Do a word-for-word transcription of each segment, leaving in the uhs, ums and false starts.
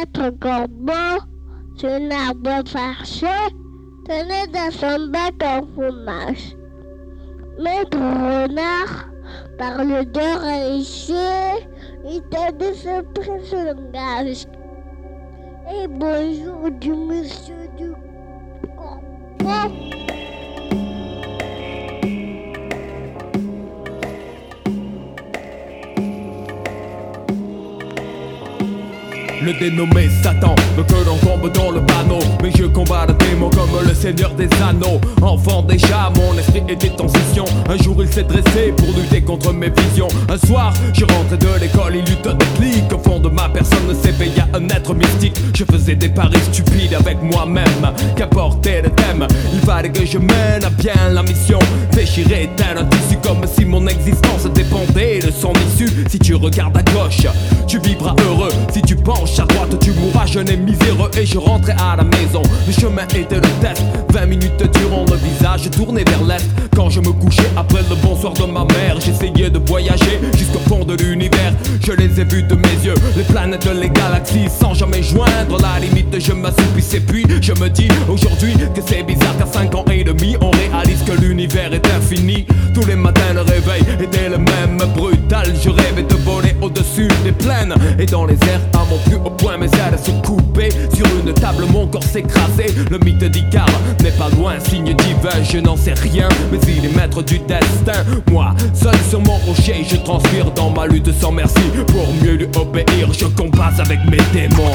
Maître Corbeau, sur un arbre farché, tenait dans son bec un fromage. Maître Renard parle de réussir, il tenait ce prix sur le langage. Et bonjour du monsieur du Corbeau. Le dénommé Satan veut que l'on tombe dans le panneau, mais je combats le démon comme le seigneur des anneaux. Enfant déjà, mon esprit était en scission. Un jour il s'est dressé pour lutter contre mes visions. Un soir, je rentrais de l'école, il eut un déclic. Au fond de ma personne s'éveilla un être mystique. Je faisais des paris stupides avec moi-même. Qu'importait le thème, il fallait que je mène à bien la mission. Déchirer tel un tissu comme si mon existence dépendait de son issue. Si tu regardes à gauche, tu vivras heureux. Si tu penches à droite, tu mourras jeune et miséreux. Et je rentrais à la maison, le chemin était le test. Vingt minutes durant le visage tourné vers l'est. Quand je me couchais après le bonsoir de ma mère, j'essayais de voyager jusqu'au fond de l'univers. Je les ai vus de mes yeux, les planètes, les galaxies, sans jamais joindre la limite. Je m'assoupissais puis je me dis aujourd'hui que c'est bizarre qu'à cinq ans et demi on réalise que l'univers est infini. Tous les matins le réveil était le même, brutal. Je rêvais de voler au-dessus des plaines et dans les airs à mon plus haut point mes ailes se coupaient. Sur une table mon corps s'écrasait. Le mythe d'Icare n'est pas loin, signe divin, je n'en sais rien, mais il est maître du destin. Moi, seul sur mon rocher, je transpire dans ma lutte sans merci. Pour mieux lui obéir, je combats avec mes démons.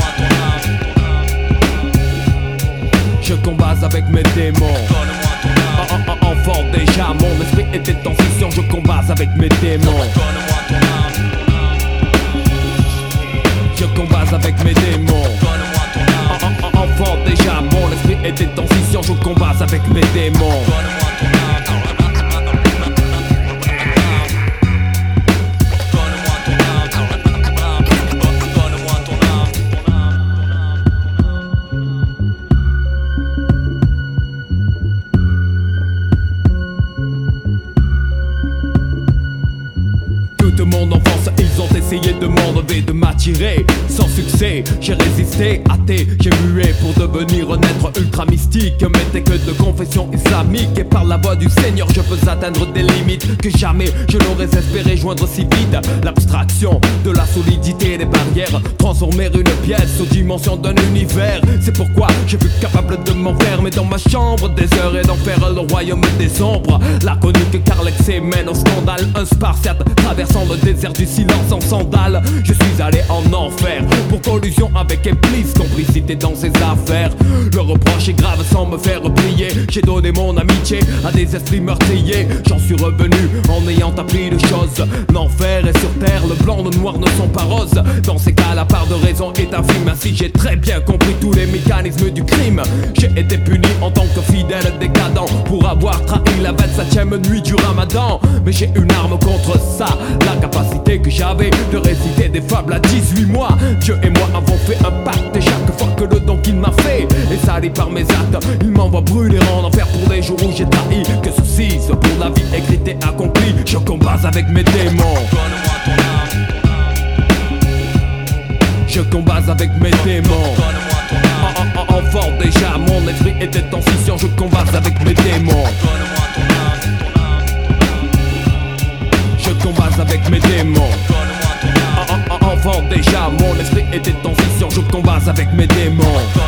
Je combats avec mes démons. En, en, en, enfant déjà, mon esprit était en scission. Je combats avec mes démons. Je combats avec mes démons. En, en, en, enfant déjà, mon esprit était en scission. Je combats avec mes démons. Toute mon enfance, ils ont essayé de m'enlever, de m'attirer. Sans succès, j'ai résisté, athée, j'ai mué pour devenir un être ultra mystique. Mais t'es que de confession islamique. Et par la voix du Seigneur, je peux atteindre des limites que jamais je n'aurais espéré joindre si vite. L'abstraction de la solidité des barrières, transformer une pièce aux dimensions d'un univers. C'est pourquoi je fus capable de m'enfermer dans ma chambre des heures et d'en faire le royaume des ombres. La conique car l'excès mène au scandale. Un spartiate traversant le désert du silence en sandales. Je suis allé en enfer pour collusion avec Iblis, complicité dans ses affaires. Le reproche est grave sans me faire plier. J'ai donné mon amitié à des esprits meurtriers. J'en suis revenu en ayant appris de choses. L'enfer est sur terre, le blanc, le noir ne sont pas roses. Dans ces cas la part de raison est infime. Ainsi j'ai très bien compris tous les mécanismes du crime. J'ai été puni en tant que fidèle décadent pour avoir trahi la vingt-septième nuit du ramadan. Mais j'ai une arme contre ça, la capacité que j'avais de réciter des fables à dix-huit mois. Dieu et moi avons fait un pacte et chaque fois que le don qu'il m'a fait est sali par mes actes, il m'envoie brûler en enfer pour les jours où j'ai trahi. Que ceci soit pour la vie écrite et accomplie. Je combats avec mes démons. Je combats avec mes démons. En, en, en, enfant déjà, mon esprit était en scission. Je combats avec mes démons. Je combats avec mes démons. En, en, en, enfant déjà, mon esprit était en scission. Je combats avec mes démons.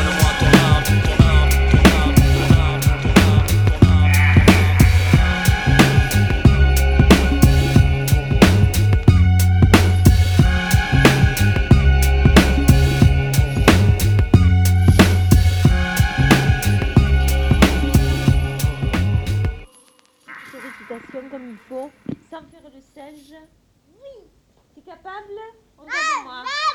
Comme il faut, sans faire le singe. Oui. T'es capable? Ah,